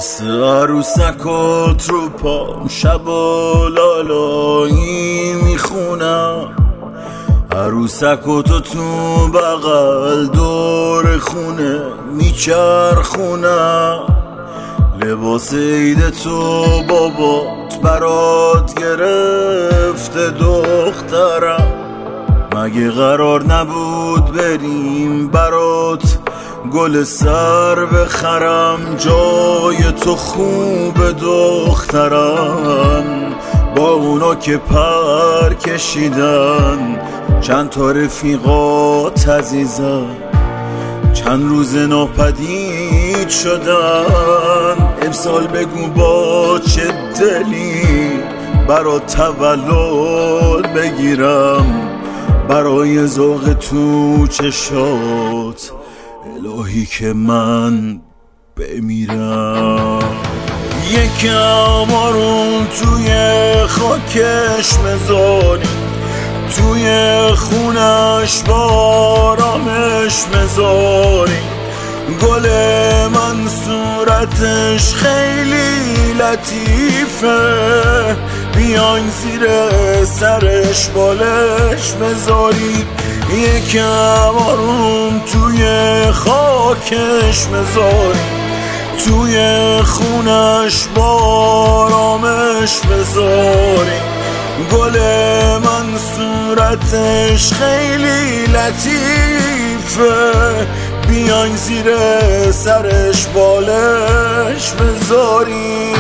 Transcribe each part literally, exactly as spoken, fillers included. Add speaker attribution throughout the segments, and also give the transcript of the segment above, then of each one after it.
Speaker 1: واسه عروسکات رو پام شب و لالایی میخونم، عروسکاتو تو بغل دور خونه میچرخونم. لباس عید تو بابات برات گرفته دخترم، مگه قرار نبود بریم برات گل سر بخرم؟ جای تو خوب دخترم، با اونا که پر کشیدن چند تا رفیقات عزیزم چند روز ناپدید شدن. امسال بگو با چه دلی برات تولد بگیرم، برای ذوق تو چشات الهی که من بمیرم. یکم آروم توی خاکش مزاری، توی خونش بارامش مزاری. گل من صورتش خیلی لطیفه، بیاین زیر سرش بالش مزاری. یکم آروم توی خاکش مزاری، توی خونش بارامش مزاری. گل من صورتش خیلی لطیفه، بیاین زیر سرش بالش بذاری.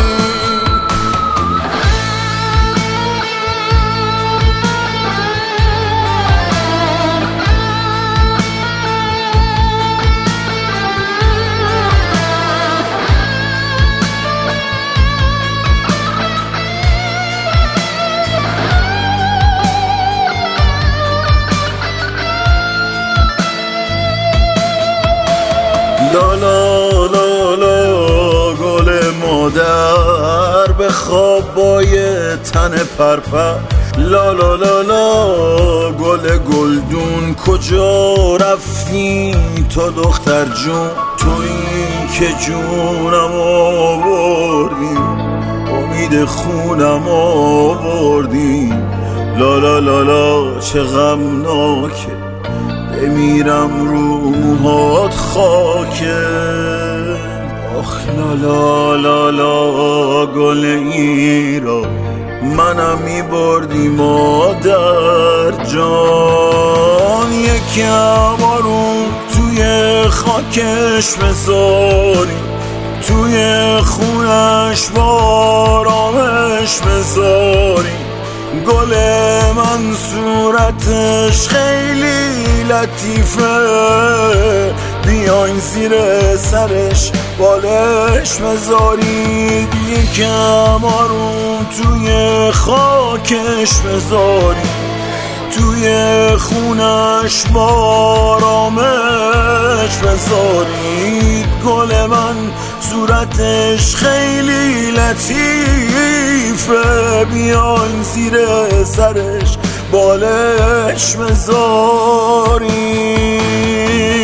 Speaker 1: لا لا لا لا گل مادر به خواب با یه تن پرپر. لا لا لا لا گل گلدون کجا رفتی تو دختر جون؟ تویی که جونم آوردی، امید خونم آوردی. لا لا لا لا چه غمناکه بمیرم رو موهات خاکه. آخ لا لا لا لا گل ایران، منم میبردی مادر جان. یکم آروم توی خاکش مزاری، توی خونش بارامش مزاری. گل من صورتش خیلی لطیفه، بیاین زیر سرش بالش مزارید. یکم آروم توی خاکش مزاری، توی خونش بارامش مزارید. گل من صورتش خیلی لطیفه، بیاین زیر سرش بالش مزارید.